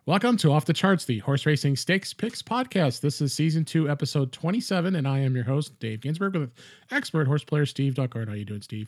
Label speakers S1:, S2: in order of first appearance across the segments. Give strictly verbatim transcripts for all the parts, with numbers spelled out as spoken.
S1: Welcome to Off the Charts, the Horse Racing Stakes Picks podcast. This is season two, episode twenty-seven, and I am your host, Dave Ginsburg, with expert horse player Steve Duckard. How you doing, Steve?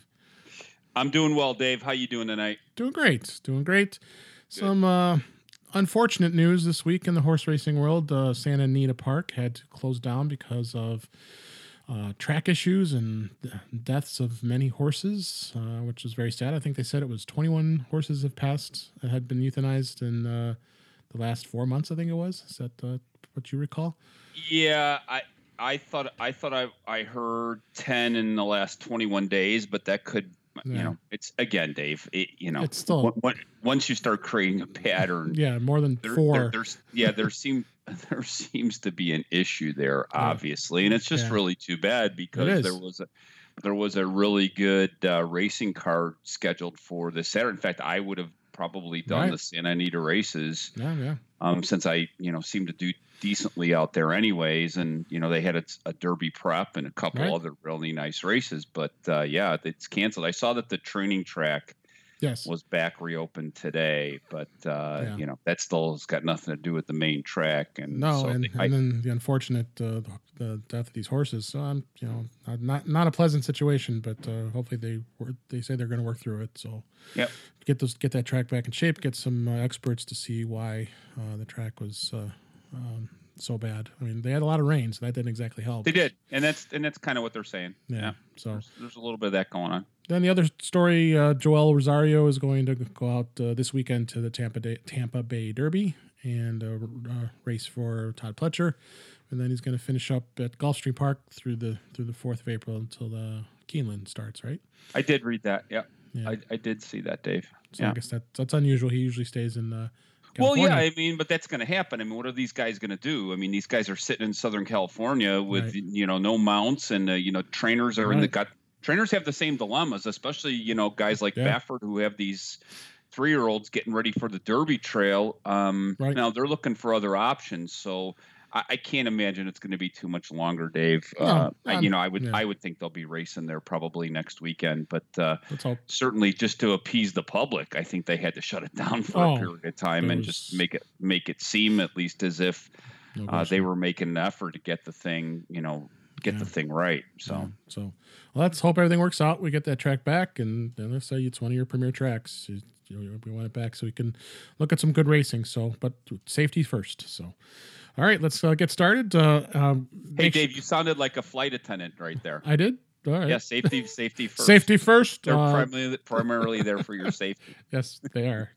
S2: I'm doing well, Dave. How you doing tonight?
S1: Doing great. Doing great. Good. Some uh, unfortunate news this week in the horse racing world. Uh, Santa Anita Park had to close down because of uh, track issues and deaths of many horses, uh, which was very sad. I think they said it was twenty-one horses have passed that had been euthanized in uh, the last four months. I think it was. Is that uh, what you recall?
S2: Yeah, I I thought I thought I I heard ten in the last twenty-one days, but that could. You yeah. know, it's again, Dave. It, you know,
S1: it's still
S2: when, once you start creating a pattern.
S1: Yeah, more than
S2: there,
S1: four.
S2: There, there's yeah, there seems there seems to be an issue there, obviously, and it's just
S1: yeah.
S2: really too bad because there was a there was a really good uh, racing car scheduled for this Saturday. In fact, I would have probably done
S1: right.
S2: the Santa Anita races.
S1: Yeah, yeah.
S2: Um, since I you know seem to do decently out there anyways, and you know they had a, a Derby prep and a couple
S1: right.
S2: other really nice races, but uh yeah it's canceled. I saw that the training track
S1: yes
S2: was back reopened today, but uh
S1: yeah.
S2: you know that still has got nothing to do with the main track. And
S1: no
S2: so
S1: and,
S2: they,
S1: and
S2: I,
S1: then the unfortunate uh, the, the death of these horses. So I'm you know not not a pleasant situation, but uh hopefully they were they say they're going to work through it. So
S2: yep.
S1: get those get that track back in shape, get some uh, experts to see why uh the track was uh Um, so bad. I mean, they had a lot of rain, so that didn't exactly help.
S2: They did, and that's and that's kind of what they're saying.
S1: Yeah.
S2: yeah.
S1: So
S2: there's, there's a little bit of that going on.
S1: Then the other story: uh, Joel Rosario is going to go out uh, this weekend to the Tampa Day, Tampa Bay Derby and uh, uh, race for Todd Pletcher, and then he's going to finish up at Gulfstream Park through the through the fourth of April until the Keeneland starts. Right?
S2: I did read that. Yeah,
S1: yeah.
S2: I, I did see that, Dave.
S1: So
S2: yeah.
S1: I guess that that's unusual. He usually stays in. Uh,
S2: Well, yeah, I mean, but that's going to happen. I mean, what are these guys going to do? I mean, these guys are sitting in Southern California with,
S1: right.
S2: you know, no mounts, and, uh, you know, trainers are
S1: right.
S2: in the gut. Trainers have the same dilemmas, especially, you know, guys like
S1: yeah.
S2: Baffert who have these three-year-olds getting ready for the Derby Trail. Um,
S1: right.
S2: Now they're looking for other options. So I, I can't imagine it's going to be too much longer, Dave.
S1: No,
S2: uh, I, you know, I would
S1: yeah.
S2: I would think they'll be racing there probably next weekend. But uh,
S1: Let's hope.
S2: certainly just to appease the public, I think they had to shut it down for
S1: oh,
S2: a period of time and
S1: was...
S2: just make it make it seem at least as if
S1: no
S2: uh, they were making an effort to get the thing, you know, get
S1: yeah.
S2: the thing right. So,
S1: yeah. so well, let's hope everything works out. We get that track back, and then let's say it's one of your premier tracks. You, you know, we want it back so we can look at some good racing. So, but safety first. So, all right, let's uh, get started. Uh, um,
S2: hey, Dave, you sounded like a flight attendant right there.
S1: I did. All right.
S2: Yeah, safety, safety first.
S1: Safety first.
S2: They're
S1: uh,
S2: primarily, primarily there for your safety.
S1: Yes, they are.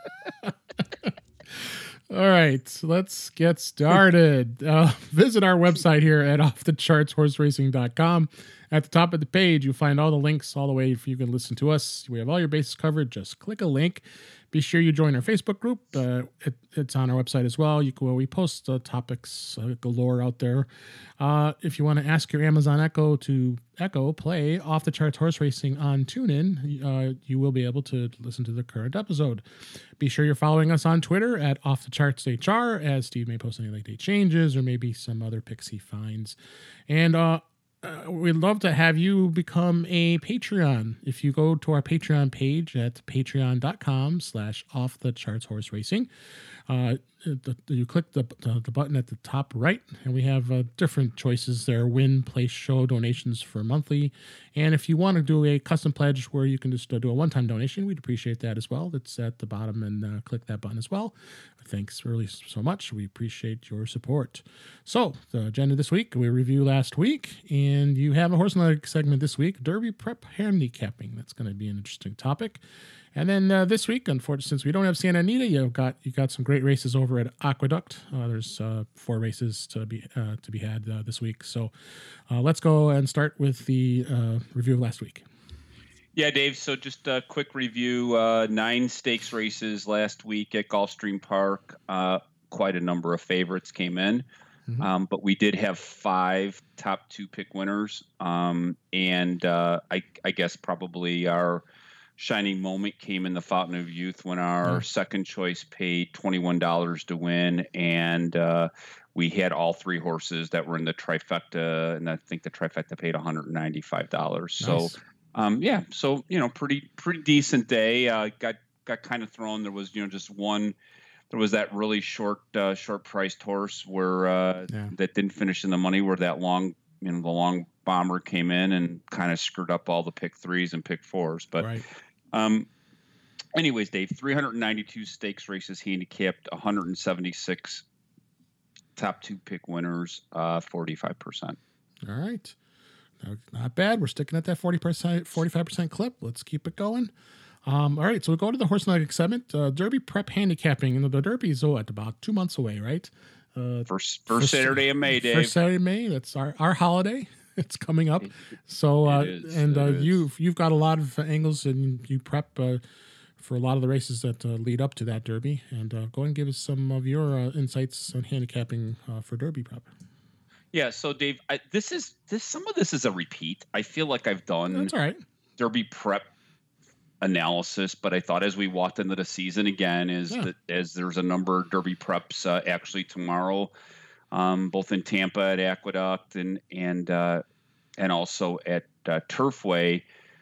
S1: All right, so let's get started. Uh, visit our website here at off the charts horse racing dot com. At the top of the page, you'll find all the links all the way if you can listen to us. We have all your bases covered. Just click a link. Be sure you join our Facebook group. Uh, it, it's on our website as well. You can, well, we post uh, topics uh, galore out there. Uh, if you want to ask your Amazon Echo to Echo play Off the Charts Horse Racing on TuneIn, uh, you will be able to listen to the current episode. Be sure you're following us on Twitter at Off the Charts H R, as Steve may post any late date changes or maybe some other picks he finds. And uh, Uh, we'd love to have you become a Patreon. If you go to our Patreon page at patreon.com slash off the charts horse racing, uh, the, you click the, the the button at the top right, and we have uh, different choices there: win, place, show donations for monthly. And if you want to do a custom pledge where you can just uh, do a one-time donation, we'd appreciate that as well. That's at the bottom, and uh, click that button as well. Thanks really so much. We appreciate your support. So the agenda this week, we reviewed last week, and you have a horse and leg segment this week, Derby Prep handicapping. That's going to be an interesting topic. And then uh, this week, unfortunately, since we don't have Santa Anita, you've got you got some great races over at Aqueduct. Uh, there's uh, four races to be uh, to be had uh, this week. So uh, let's go and start with the uh, review of last week.
S2: Yeah, Dave. So just a quick review. Uh, nine stakes races last week at Gulfstream Park. Uh, quite a number of favorites came in. Mm-hmm. Um, but we did have five top two pick winners. Um, and uh, I, I guess probably our shining moment came in the Fountain of Youth when our mm-hmm. second choice paid twenty-one dollars to win. And uh, we had all three horses that were in the trifecta. And I think the trifecta paid one hundred ninety-five dollars. Nice. So, um, yeah, so, you know, pretty, pretty decent day. Uh, got, got kind of thrown. There was, you know, just one there was that really short uh, short priced horse where uh,
S1: Yeah.
S2: that didn't finish in the money, where that long you know the long bomber came in and kind of screwed up all the pick threes and pick fours. But
S1: Right.
S2: um, anyways, Dave, three hundred ninety-two stakes races handicapped, one hundred seventy-six top two pick winners, uh, forty-five percent.
S1: All right. No, not bad. We're sticking at that forty percent, forty-five percent clip. Let's keep it going. Um, all right. So we go to the horse nugget segment. Uh, Derby prep handicapping. And the Derby is oh, at about two months away, right? Uh,
S2: First, first Saturday of May, Dave.
S1: First Saturday of May. That's our, our holiday. It's coming up. So, uh,
S2: is,
S1: and uh,
S2: is.
S1: you've, you've got a lot of angles and you prep uh, for a lot of the races that uh, lead up to that Derby. And uh, go and give us some of your uh, insights on handicapping uh, for Derby prep.
S2: Yeah, so Dave, I, this is this. Some of this is a repeat. I feel like I've done
S1: That's all right.
S2: Derby prep analysis, but I thought as we walked into the season again, is
S1: Yeah.
S2: that as there's a number of Derby preps uh, actually tomorrow, um, both in Tampa at Aqueduct and and uh, and also at uh, Turfway.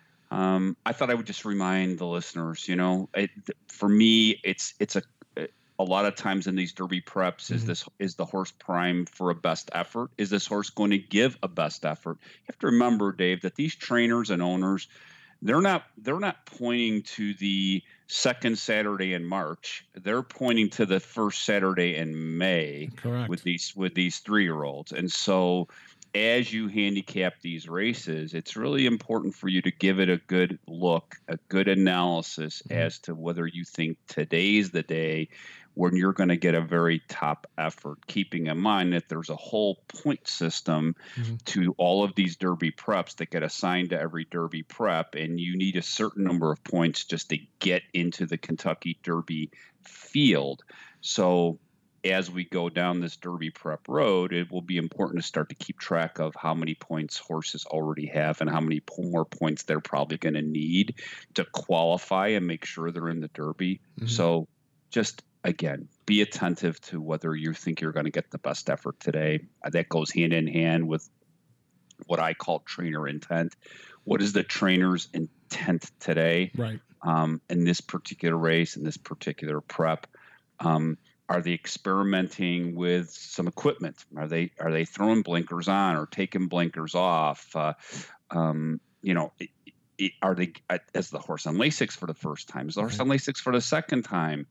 S2: Um, I thought I would just remind the listeners. You know, it, for me, it's it's a a lot of times in these Derby preps, mm-hmm. is this is the horse primed for a best effort? Is this horse going to give a best effort? You have to remember, Dave, that these trainers and owners, they're not they're not pointing to the second Saturday in March. They're pointing to the first Saturday in May.
S1: Correct.
S2: with these with these three-year-olds. And so as you handicap these races, it's really important for you to give it a good look, a good analysis mm-hmm. as to whether you think today's the day when you're going to get a very top effort, keeping in mind that there's a whole point system mm-hmm. to all of these Derby preps that get assigned to every Derby prep, and you need a certain number of points just to get into the Kentucky Derby field. So as we go down this Derby prep road, it will be important to start to keep track of how many points horses already have and how many more points they're probably going to need to qualify and make sure they're in the Derby. Mm-hmm. So just, again, be attentive to whether you think you're going to get the best effort today. That goes hand in hand with what I call trainer intent. What is the trainer's intent today?
S1: Right.
S2: Um, in this particular race, in this particular prep? Um, Are they experimenting with some equipment? Are they are they throwing blinkers on or taking blinkers off? Uh, um, you know, it, it, are they as the horse on Lasix for the first time? Is the horse on Lasix for the second time?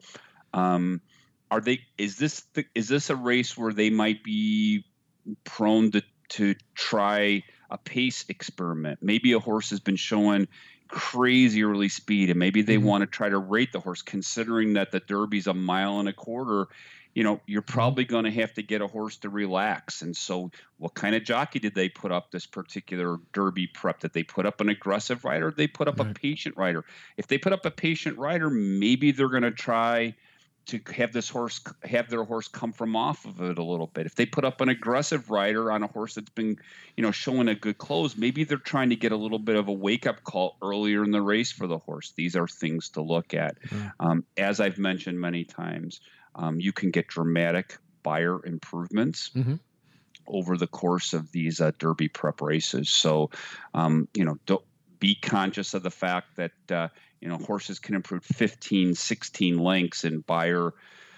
S2: Um, are they? Is this the, is this a race where they might be prone to to try a pace experiment? Maybe a horse has been showing crazy early speed, and maybe they mm-hmm. want to try to rate the horse, considering that the Derby's a mile and a quarter. You know, you're probably going to have to get a horse to relax. And so what kind of jockey did they put up this particular Derby prep? Did they put up an aggressive rider? Or did they put up right. a patient rider? If they put up a patient rider, maybe they're going to try to have this horse, have their horse come from off of it a little bit. If they put up an aggressive rider on a horse that's been, you know, showing a good close, maybe they're trying to get a little bit of a wake-up call earlier in the race for the horse. These are things to look at. Mm-hmm. Um, as I've mentioned many times, um, you can get dramatic buyer improvements mm-hmm. over the course of these uh, Derby prep races. So, um, you know, don't be conscious of the fact that, uh, you know, horses can improve fifteen, sixteen lengths in buyer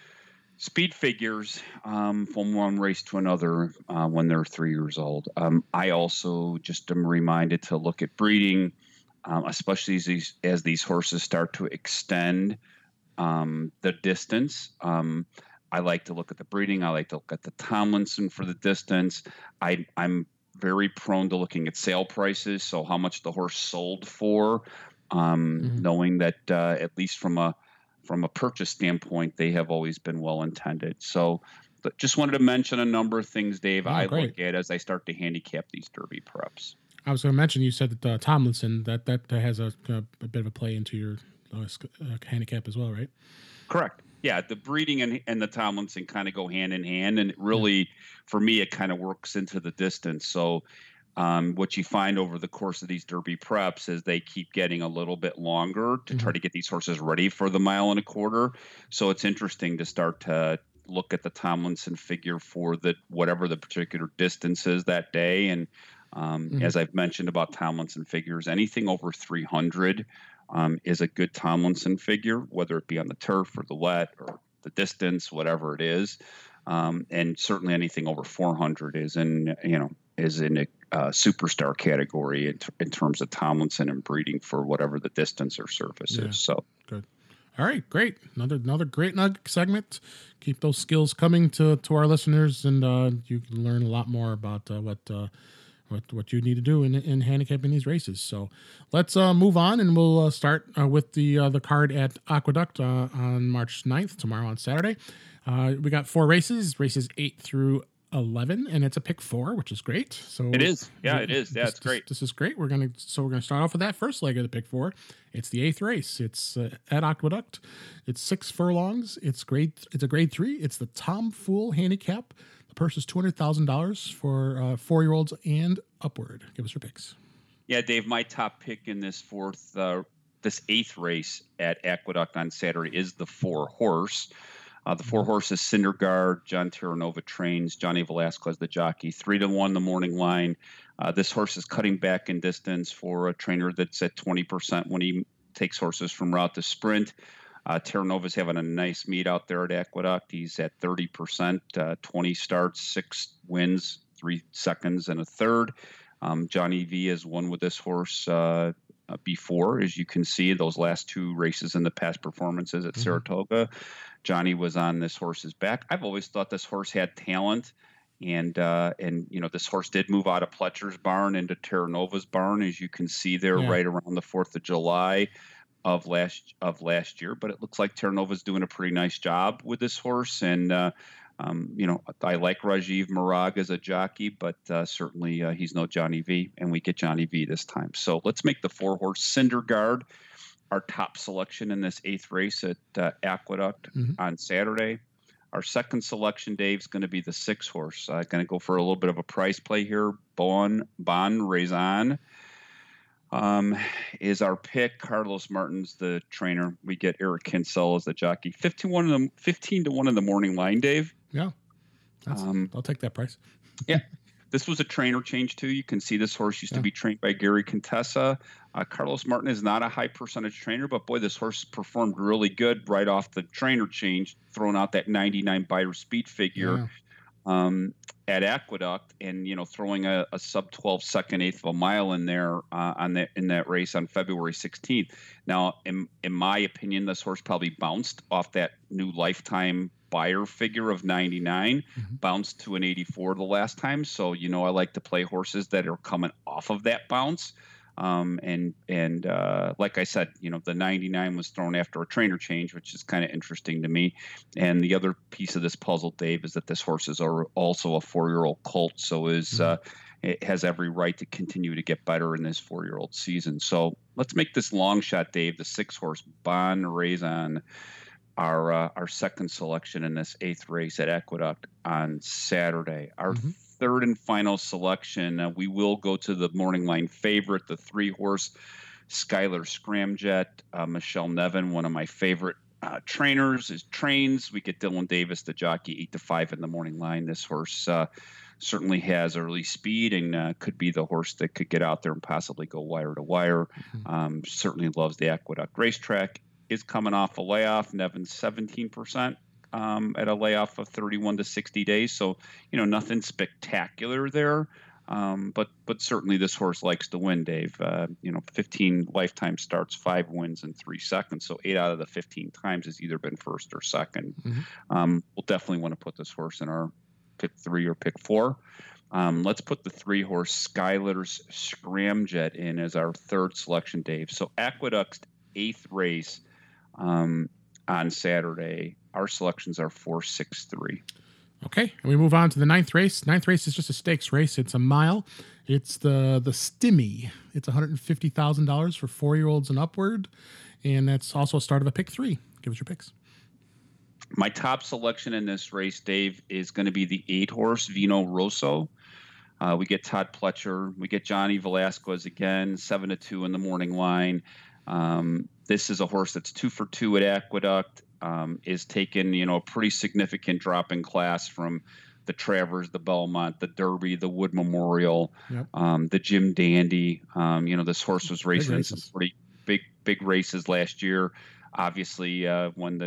S2: speed figures um, from one race to another uh, when they're three years old. Um, I also just am reminded to look at breeding, um, especially as these, as these horses start to extend um, the distance. Um, I like to look at the breeding. I like to look at the Tomlinson for the distance. I, I'm very prone to looking at sale prices, so how much the horse sold for. Um, mm-hmm. Knowing that uh, at least from a from a purchase standpoint, they have always been well intended. So, but just wanted to mention a number of things, Dave. Oh, I great. look at as I start to handicap these Derby preps.
S1: I was going to mention, you said that uh, Tomlinson that that has a, a, a bit of a play into your uh, handicap as well, right?
S2: Correct. Yeah, the breeding and and the Tomlinson kind of go hand in hand, and it really, yeah. for me, it kind of works into the distance. So. Um, what you find over the course of these Derby preps is they keep getting a little bit longer to mm-hmm. try to get these horses ready for the mile and a quarter. So it's interesting to start to look at the Tomlinson figure for the whatever the particular distance is that day. And um, mm-hmm. as I've mentioned about Tomlinson figures, anything over three hundred um, is a good Tomlinson figure, whether it be on the turf or the wet or the distance, whatever it is. Um, and certainly anything over four hundred is in, you know, is in a uh, superstar category in, in terms of Tomlinson and breeding for whatever the distance or surface
S1: Yeah.
S2: is. So
S1: good. All right, great. Another another great nugget segment. Keep those skills coming to, to our listeners, and uh, you can learn a lot more about uh, what uh, what what you need to do in in handicapping these races. So let's uh, move on, and we'll uh, start uh, with the uh, the card at Aqueduct uh, on March ninth, tomorrow on Saturday. Uh, we got four races, races eight through eleven, and it's a pick four, which is great. So
S2: it is, yeah, it is. Yeah,
S1: this,
S2: it's great.
S1: This, this is great. We're gonna so we're gonna start off with that first leg of the pick four. It's the eighth race. It's uh, at Aqueduct. It's six furlongs. It's grade. It's a grade three. It's the Tom Fool Handicap. The purse is two hundred thousand dollars for uh, four year olds and upward. Give us your picks.
S2: Yeah, Dave. My top pick in this fourth, uh, this eighth race at Aqueduct on Saturday is the four horse. Uh, the four horses, Cindergaard, John Terranova trains, Johnny Velasquez, the jockey, three to one the morning line. Uh, this horse is cutting back in distance for a trainer that's at twenty percent when he takes horses from route to sprint. Uh, Terranova's having a nice meet out there at Aqueduct. He's at thirty percent, uh, twenty starts, six wins, three seconds, and a third. Um, Johnny V has won with this horse uh, before, as you can see, those last two races in the past performances at mm-hmm. Saratoga. Johnny was on this horse's back. I've always thought this horse had talent, and uh, and you know this horse did move out of Pletcher's barn into Terranova's barn, as you can see there, yeah. right around the Fourth of July of last of last year. But it looks like Terranova's doing a pretty nice job with this horse, and uh, um, you know I like Rajiv Marag as a jockey, but uh, certainly uh, he's no Johnny V, and we get Johnny V this time. So let's make the four horse Cindergaard our top selection in this eighth race at uh, Aqueduct mm-hmm. on Saturday. Our second selection, Dave, is going to be the six horse. I'm uh, going to go for a little bit of a price play here. Bon Bon Raison um, is our pick. Carlos Martin's the trainer. We get Eric Kinsella as the jockey. fifteen, one of the, fifteen to one in the morning line, Dave.
S1: Yeah, um, I'll take that price.
S2: Yeah. This was a trainer change, too. You can see this horse used yeah. to be trained by Gary Contessa. Uh, Carlos Martin is not a high percentage trainer, but boy, this horse performed really good right off the trainer change, throwing out that ninety-nine Beyer speed figure yeah. um, at Aqueduct, and you know, throwing a, a sub twelve second eighth of a mile in there uh, on that in that race on February sixteenth. Now, in in my opinion, this horse probably bounced off that new lifetime Beyer figure of ninety-nine, mm-hmm. bounced to an eighty-four the last time. So, you know, I like to play horses that are coming off of that bounce. Um, and, and, uh, like I said, you know, the ninety-nine was thrown after a trainer change, which is kind of interesting to me. And the other piece of this puzzle, Dave, is that this horse is also a four-year-old colt. So is, mm-hmm. uh, it has every right to continue to get better in this four-year-old season. So let's make this long shot, Dave, the six horse Bon Raison, our uh, our second selection in this eighth race at Aqueduct on Saturday. Our mm-hmm. third and final selection, uh, we will go to the morning line favorite, the three horse Skylar Scramjet. Uh, Michelle Nevin, one of my favorite uh, trainers, is trains. We get Dylan Davis, the jockey, eight to five in the morning line. This horse uh, certainly has early speed and uh, could be the horse that could get out there and possibly go wire to wire. Mm-hmm. Um, certainly loves the Aqueduct racetrack. Is coming off a layoff. Nevin's seventeen percent um, at a layoff of thirty-one to sixty days. So, you know, nothing spectacular there. Um, but but certainly this horse likes to win, Dave. Uh, you know, fifteen lifetime starts, five wins in three seconds. So eight out of the fifteen times has either been first or second. Mm-hmm. Um, we'll definitely want to put this horse in our pick three or pick four. Um, let's put the three horse Skylar's Scramjet in as our third selection, Dave. So Aqueduct's eighth race um, on Saturday. Our selections are four, six, three.
S1: Okay, and we move on to the ninth race. Ninth race is just a stakes race. It's a mile. It's the the Stimmy. It's one hundred fifty thousand dollars for four-year-olds and upward, and that's also a start of a pick three. Give us your picks.
S2: My top selection in this race, Dave, is going to be the eight-horse Vino Rosso. Uh, we get Todd Pletcher. We get Johnny Velasquez again, seven to two in the morning line. Um, this is a horse that's two for two at Aqueduct, um, is taking, you know, a pretty significant drop in class from the Travers, the Belmont, the Derby, the Wood Memorial, yep. um, the Jim Dandy. Um, you know, this horse was racing in some pretty big, big races last year. Obviously, uh, when the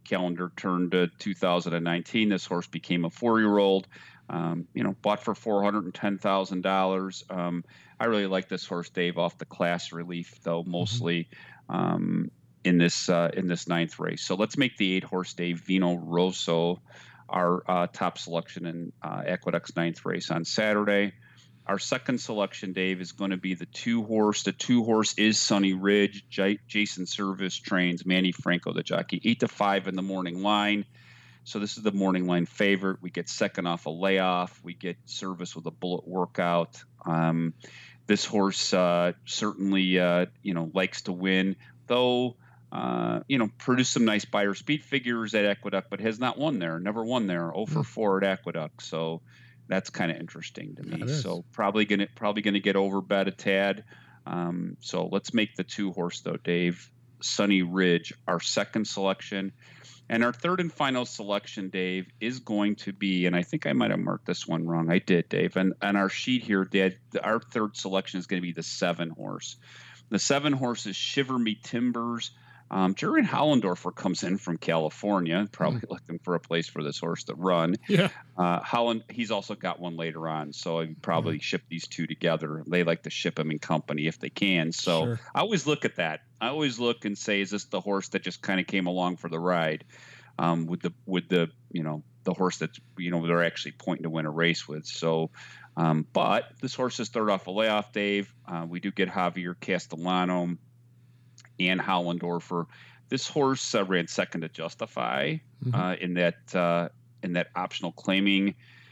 S2: calendar turned to two thousand nineteen. This horse became a four-year-old. Um, you know, bought for four hundred ten thousand dollars. Um, I really like this horse, Dave, off the class relief, though, mostly um, in this uh, in this ninth race. So let's make the eight-horse, Dave, Vino Rosso, our uh, top selection in uh, Aqueduct's ninth race on Saturday. Our second selection, Dave, is going to be the two-horse. The two-horse is Sunny Ridge. J- Jason Service trains Manny Franco, the jockey, eight to five in the morning line. So this is the morning line favorite. We get second off a layoff. We get Service with a bullet workout. Um, this horse uh, certainly, uh, you know, likes to win, though. Uh, you know, produced some nice buyer speed figures at Aqueduct, but has not won there. Never won there. oh for four at Aqueduct. So that's kind of interesting to me. So probably gonna probably gonna get overbet a tad. Um, so let's make the two horse though, Dave. Sunny Ridge, our second selection. And our third and final selection, Dave, is going to be, and I think I might have marked this one wrong. I did, Dave. And on our sheet here, Dad, our third selection is going to be the seven horse. The seven horse is Shiver Me Timbers. Um, Jurgen Hollendorfer comes in from California, probably mm. looking for a place for this horse to run.
S1: Yeah.
S2: Uh, Holland, he's also got one later on, so I probably mm. ship these two together. They like to ship them in company if they can. So sure. I always look at that. I always look and say, is this the horse that just kind of came along for the ride? Um, with the with the you know the horse that's you know they're actually pointing to win a race with. So, um, but this horse is third off a layoff, Dave. Uh, we do get Javier Castellano and Hollendorfer. This horse uh, ran second to Justify mm-hmm. uh, in that uh, in that optional claiming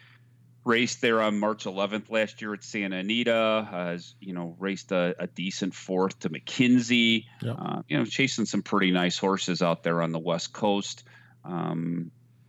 S2: race there on March eleventh last year at Santa Anita. Has you know raced a, a decent fourth to McKinsey. Yep. Uh, you know chasing some pretty nice horses out there on the West Coast. Um,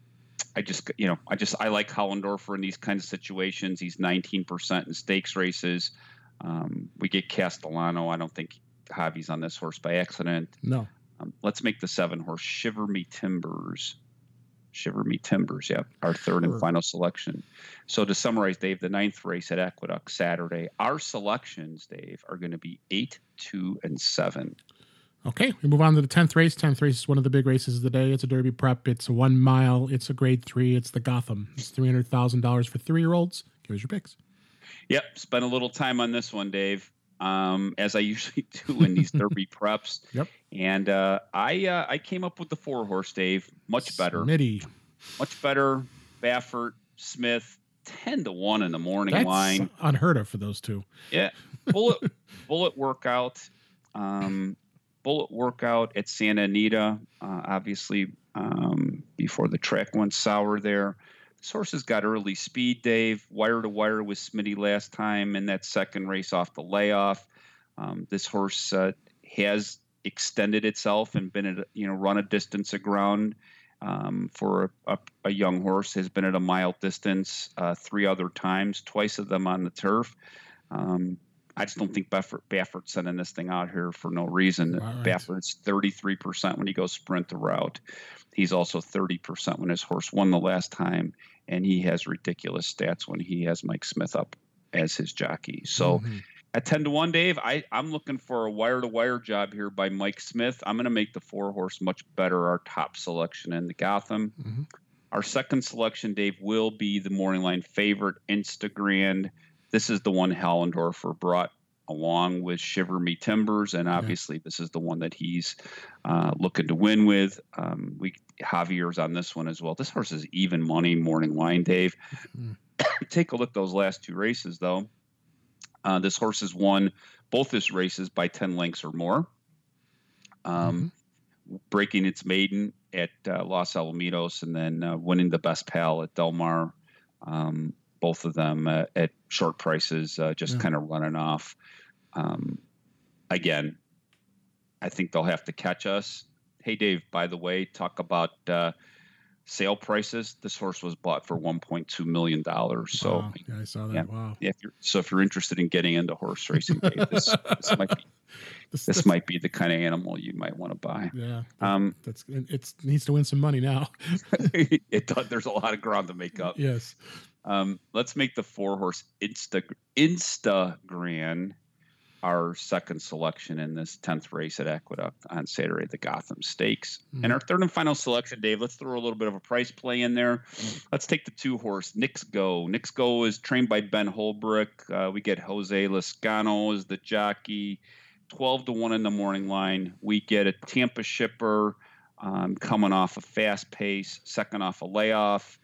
S2: I just you know I just I like Hollendorfer in these kinds of situations. He's nineteen percent in stakes races. Um, we get Castellano. I don't think Javi's on this horse by accident.
S1: No.
S2: Um, let's make the seven horse Shiver Me Timbers. Shiver Me Timbers, yeah, our third sure. and final selection. So to summarize, Dave, the ninth race at Aqueduct Saturday, our selections, Dave, are going to be eight, two, and seven.
S1: Okay, we move on to the tenth race. tenth race is one of the big races of the day. It's a Derby prep. It's a one mile. It's a grade three. It's the Gotham. It's three hundred thousand dollars for three-year-olds. Give us your picks.
S2: Yep, spent a little time on this one, Dave. Um, as I usually do in these Derby preps.
S1: Yep.
S2: And uh, I uh, I came up with the four horse, Dave. Much better.
S1: Smitty.
S2: Much better. Baffert, Smith, ten to one in the morning
S1: That's
S2: line.
S1: Unheard of for those two.
S2: Yeah. Bullet bullet workout. Um, bullet workout at Santa Anita. Uh, obviously, um, before the track went sour there. This horse has got early speed, Dave. Wire to wire with Smitty last time in that second race off the layoff. Um, this horse uh, has extended itself and been at you know run a distance of ground um, for a, a, a young horse. Has been at a mile distance uh, three other times, twice of them on the turf. Um, I just don't think Baffert, Baffert's sending this thing out here for no reason. Right. Baffert's thirty-three percent when he goes sprint to route. He's also thirty percent when his horse won the last time, and he has ridiculous stats when he has Mike Smith up as his jockey. So mm-hmm. at ten to one, Dave, I, I'm looking for a wire-to-wire job here by Mike Smith. I'm going to make the four-horse much better, our top selection in the Gotham. Mm-hmm. Our second selection, Dave, will be the morning line favorite, Instagrand. This is the one Hollendorfer brought along with Shiver Me Timbers, and obviously yeah. this is the one that he's uh, looking to win with. Um, we Javier's on this one as well. This horse is even money morning line, Dave. Mm-hmm. Take a look at those last two races, though. Uh, this horse has won both his races by ten lengths or more, um, mm-hmm. breaking its maiden at uh, Los Alamitos and then uh, winning the Best Pal at Del Mar. Um, both of them uh, at short prices, uh, just yeah. kind of running off. Um, again, I think they'll have to catch us. Hey, Dave, by the way, talk about uh, sale prices. This horse was bought for one point two million dollars. So
S1: wow. yeah, I saw that.
S2: Yeah,
S1: wow.
S2: Yeah, if you're, so if you're interested in getting into horse racing, Dave, this, this might be this, this might be the kind of animal you might want to buy.
S1: Yeah.
S2: Um,
S1: that's it needs to win some money now.
S2: it does. There's a lot of ground to make up.
S1: Yes.
S2: Um, let's make the four horse Insta Instagram our second selection in this tenth race at Aqueduct on Saturday, the Gotham Stakes. Mm-hmm. And our third and final selection, Dave, let's throw a little bit of a price play in there. Mm-hmm. Let's take the two horse, Knicks Go. Knicks Go is trained by Ben Holbrook. Uh, we get Jose Lezcano as the jockey, twelve to one in the morning line. We get a Tampa shipper um, coming off a fast pace, second off a layoff.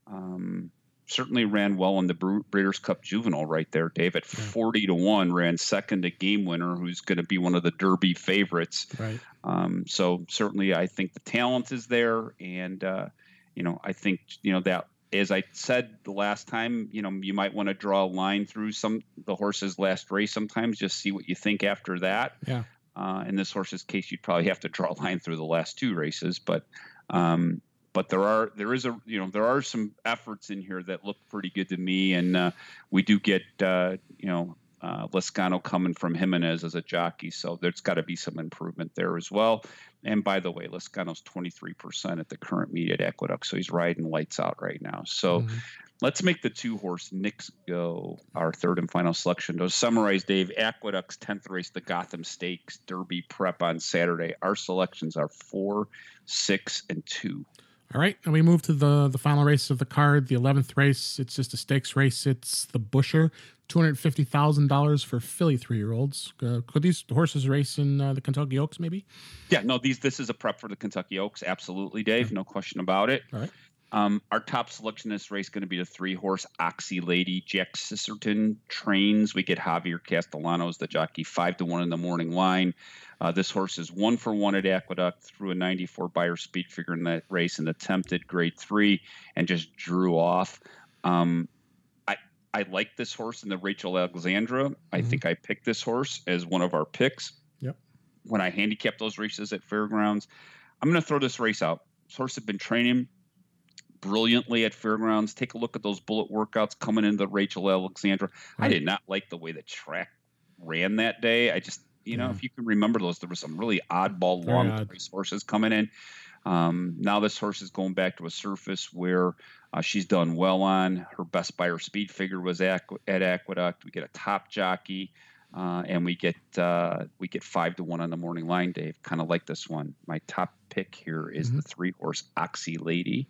S2: Um, certainly ran well in the Breeders' Cup Juvenile right there, Dave. At forty to one, ran second to Game Winner, who's going to be one of the Derby favorites.
S1: Right.
S2: Um, so certainly I think the talent is there. And, uh, you know, I think, you know, that, as I said the last time, you know, you might want to draw a line through some the horse's last race sometimes, just see what you think after that.
S1: Yeah.
S2: Uh, in this horse's case, you'd probably have to draw a line through the last two races. But, um, But there are there is a you know there are some efforts in here that look pretty good to me, and uh, we do get uh, you know uh, Lezcano coming from Jimenez as a jockey, so there's got to be some improvement there as well. And by the way, Lezcano's twenty-three percent at the current meet at Aqueduct, so he's riding lights out right now. So mm-hmm. let's make the two horse Knicks Go our third and final selection. To summarize, Dave, Aqueduct's tenth race, the Gotham Stakes Derby Prep on Saturday. Our selections are four, six, and two.
S1: All right, and we move to the the final race of the card, the eleventh race. It's just a stakes race. It's the Busher, two hundred fifty thousand dollars for filly three-year-olds. Uh, could these horses race in uh, the Kentucky Oaks, maybe?
S2: Yeah, no, these this is a prep for the Kentucky Oaks. Absolutely, Dave. No question about it.
S1: All right.
S2: Um, our top selection in this race is going to be the three-horse Oxy Lady. Jack Sisterton trains. We get Javier Castellanos, the jockey, five to one in the morning line. Uh, this horse is one for one at Aqueduct, threw a ninety-four Beyer speed figure in that race and attempted grade three and just drew off. Um, I I like this horse in the Rachel Alexandra. I mm-hmm. think I picked this horse as one of our picks.
S1: Yep.
S2: When I handicapped those races at Fairgrounds, I'm going to throw this race out. This horse has been training brilliantly at Fairgrounds. Take a look at those bullet workouts coming into the Rachel Alexandra. Right. I did not like the way the track ran that day. I just You know, yeah. if you can remember those, there were some really oddball long odd. race horses coming in. Um, now this horse is going back to a surface where uh, she's done well on. Her best Beyer speed figure was at, at Aqueduct. We get a top jockey, uh, and we get uh, we get five to one on the morning line, Dave. Kind of like this one. My top pick here is mm-hmm. the three horse Oxy Lady.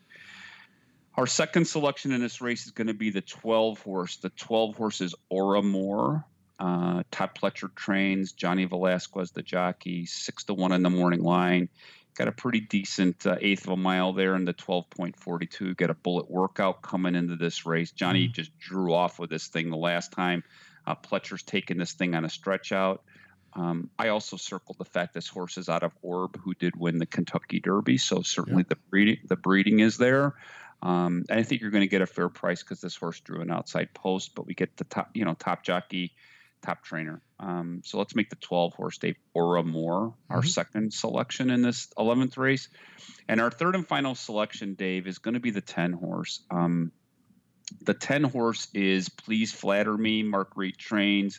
S2: Our second selection in this race is going to be the twelve horse. The twelve horse is Aura Moore. Uh, Todd Pletcher trains. Johnny Velasquez, the jockey, six to one in the morning line. Got a pretty decent uh, eighth of a mile there in the twelve point four two. Got a bullet workout coming into this race. Johnny mm. just drew off with this thing the last time. Uh, Pletcher's taking this thing on a stretch out. Um, I also circled the fact this horse is out of Orb, who did win the Kentucky Derby. So certainly yeah. the breeding the breeding is there. Um, and I think you're going to get a fair price because this horse drew an outside post, but we get the top, you know, top jockey, top trainer. Um, so let's make the twelve horse, Dave, Aura Moore, our mm-hmm. second selection in this eleventh race. And our third and final selection, Dave, is going to be the ten horse. Um, the ten horse is Please Flatter Me. Mark Reed trains.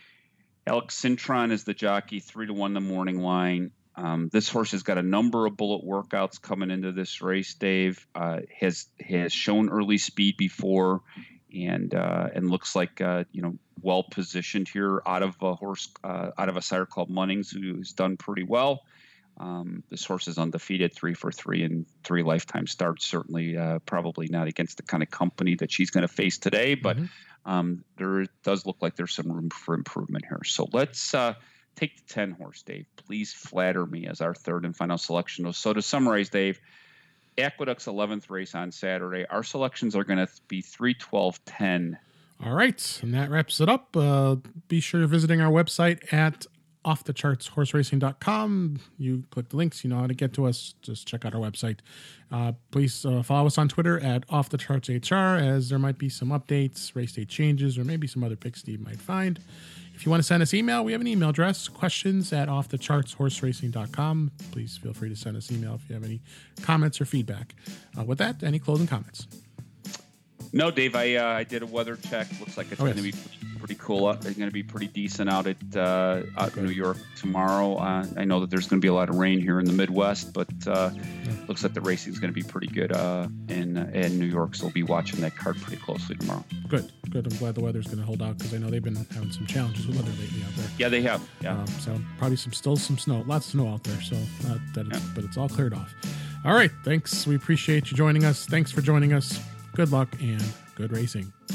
S2: Alex Cintron is the jockey, three to one in the morning line. Um, this horse has got a number of bullet workouts coming into this race, Dave. Uh, has has shown early speed before, and uh, and looks like uh, you know well positioned here out of a horse uh, out of a sire called Munnings, who's done pretty well. Um, this horse is undefeated, three for three in three lifetime starts. Certainly, uh, probably not against the kind of company that she's going to face today, but mm-hmm. um, there does look like there's some room for improvement here. So let's. Uh, Take the ten horse, Dave. Please Flatter Me as our third and final selection. So to summarize, Dave, Aqueduct's eleventh race on Saturday. Our selections are going to be three, twelve, ten.
S1: All right, and that wraps it up. Uh, be sure you're visiting our website at off the charts horse racing dot com. You click the links, you know how to get to us. Just check out our website. Uh, please uh, follow us on Twitter at off the charts H R, as there might be some updates, race day changes, or maybe some other picks Steve might find. If you want to send us email, we have an email address, questions at off the charts horse racing dot com. Please feel free to send us email if you have any comments or feedback. Uh, with that, any closing comments?
S2: No, Dave, I uh, I did a weather check. Looks like it's oh, going to yes. be pretty cool. It's going to be pretty decent out at uh, out in New York tomorrow. Uh, I know that there's going to be a lot of rain here in the Midwest, but uh, yeah. looks like the racing is going to be pretty good uh, in in New York. So we'll be watching that card pretty closely tomorrow.
S1: Good, good. I'm glad the weather's going to hold out because I know they've been having some challenges with weather lately out there.
S2: Yeah, they have. Yeah. Um,
S1: so probably some still some snow, lots of snow out there. So not that, it's, yeah. but it's all cleared off. All right, thanks. We appreciate you joining us. Thanks for joining us. Good luck and good racing.